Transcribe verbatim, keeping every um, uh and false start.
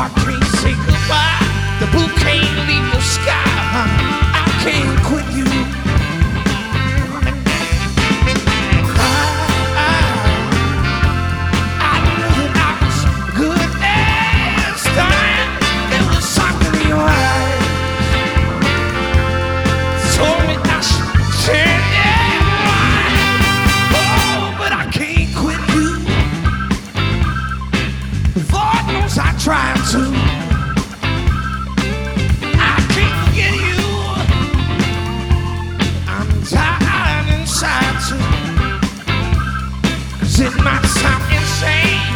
heart can't say goodbye. The blue can't leave the sky. I can't quit you. Trying to, I can't forget you. I'm tired inside too. 'Cause it might sound insane,